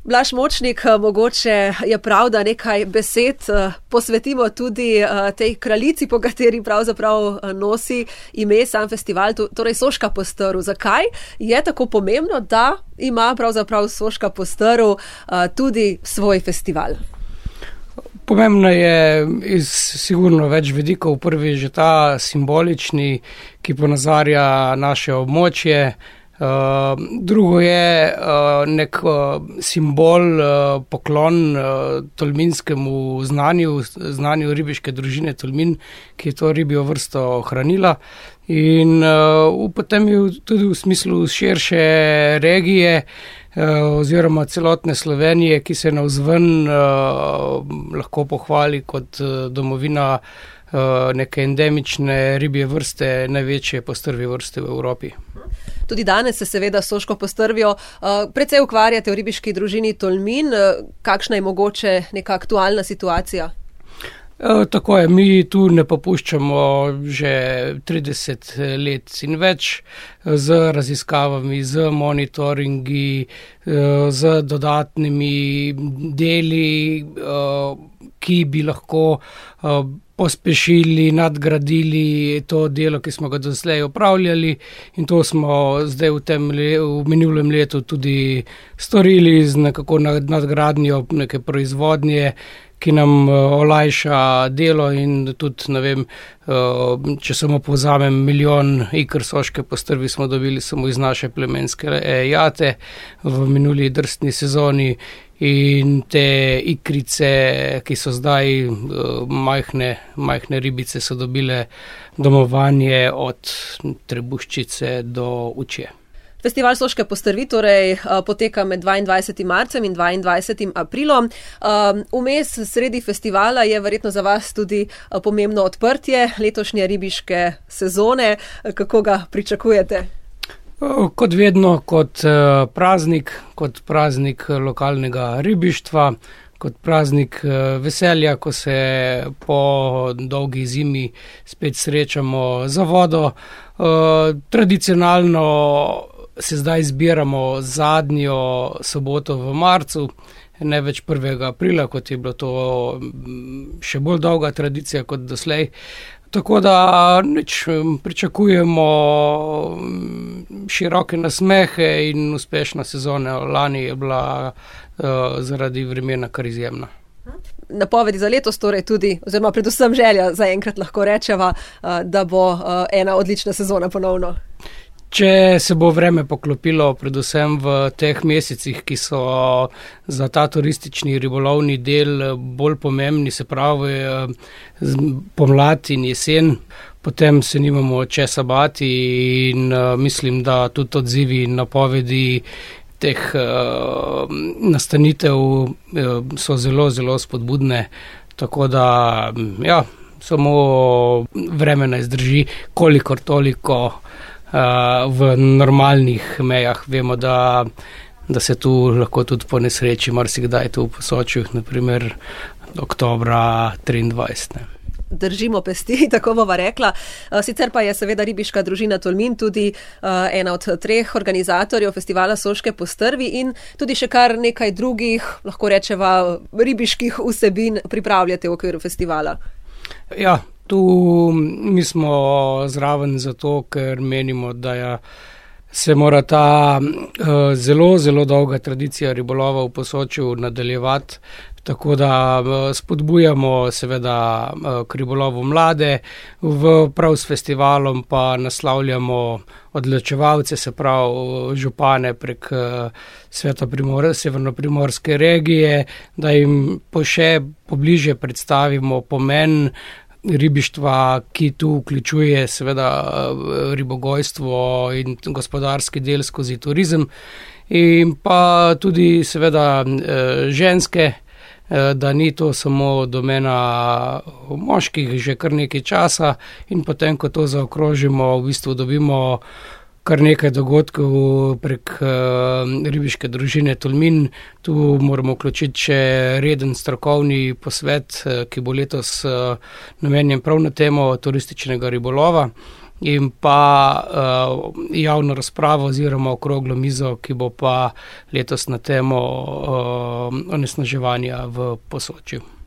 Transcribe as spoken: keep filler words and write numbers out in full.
Blaž Močnik, mogoče je prav, da nekaj besed posvetimo tudi tej kraljici, po kateri pravzaprav nosi ime sam festival, torej Soška postrv. Zakaj je tako pomembno, da ima pravzaprav Soška postrv tudi svoj festival? Pomembno je iz sigurno več vidikov. Prvi že ta simbolični, ki ponazarja naše območje. Uh, drugo je uh, nek uh, simbol, uh, poklon uh, tolminskemu znanju, znanju ribiške družine Tolmin, ki je to ribjo vrsto hranila. In uh, potem je tudi v smislu širše regije uh, oziroma celotne Slovenije, ki se navzven uh, lahko pohvali kot uh, domovina uh, neke endemične ribje vrste, največje postrvje vrste v Evropi. Tudi danes se seveda s Soško postrvjo precej ukvarjate v ribiški družini Tolmin. Kakšna je mogoče neka aktualna situacija? E, tako je, mi tu ne popuščamo že trideset let in več z raziskavami, z monitoringi, z dodatnimi deli, ki bi lahko pospešili, nadgradili to delo, ki smo ga doslej opravljali, in to smo zdaj v tem v minulem letu tudi storili z nekako nadgradnjo neke proizvodnje, ki nam olajša delo in tudi, ne vem, če samo povzamem, milijon iker soške postrvi smo dobili samo iz naše plemenske jate v minuli drstni sezoni. In te ikrice, ki so zdaj majhne, majhne ribice, so dobile domovanje od trebuščice do učje. Festival Soške postrvi torej poteka med dvaindvajsetim marcem in dvaindvajsetim aprilom. Vmes sredi festivala je verjetno za vas tudi pomembno odprtje letošnje ribiške sezone. Kako ga pričakujete? Kot vedno, kot praznik, kot praznik lokalnega ribištva, kot praznik veselja, ko se po dolgi zimi spet srečamo za vodo. Tradicionalno se zdaj zbiramo zadnjo soboto v marcu, ne več prvega aprila, kot je bilo to še bolj dolga tradicija kot doslej. Tako da nič, pričakujemo široke nasmehe in uspešna sezona. Lani je bila uh, zaradi vremena kar izjemna. Napovedi za letos torej tudi, oziroma predvsem želja zaenkrat lahko rečeva, uh, da bo uh, ena odlična sezona ponovno. Če se bo vreme poklopilo, predvsem v teh mesecih, ki so za ta turistični ribolovni del bolj pomembni, se pravi pomlad in jesen, potem se nimamo česa bati in mislim, da tudi odzivi in napovedi teh uh, nastanitev uh, so zelo, zelo spodbudne, tako da ja, samo vreme naj zdrži, kolikor toliko. V normalnih mejah vemo, da, da se tu lahko tudi po nesreči marsikdaj tu v Posočju, naprimer oktobra triindvajset. Držimo pesti, tako bova rekla. Sicer pa je seveda ribiška družina Tolmin tudi ena od treh organizatorjev festivala Soške postrvi in tudi še kar nekaj drugih, lahko rečeva, ribiških vsebin pripravljate v okviru festivala. Ja, tu mi smo zraven zato, ker menimo, da je, se mora ta uh, zelo, zelo dolga tradicija ribolova v Posočju nadaljevati, tako da uh, spodbujamo seveda uh, k ribolovu mlade, v, prav s festivalom pa naslavljamo odločevalce, se pravi župane prek uh, Sveta Primor, severnoprimorske regije, da jim po še pobliže predstavimo pomen ribištva, ki tu vključuje seveda ribogojstvo in gospodarski del skozi turizem, in pa tudi seveda ženske, da ni to samo domena moških že kar nekaj časa, in potem, ko to zaokrožimo, v bistvu dobimo kar nekaj dogodkov prek uh, ribiške družine Tolmin. Tu moramo vključiti še reden strokovni posvet, uh, ki bo letos uh, namenjen prav na temo turističnega ribolova. in pa uh, javno razpravo oziroma okroglo mizo, ki bo pa letos na temo uh, onesnaževanja v Posočju.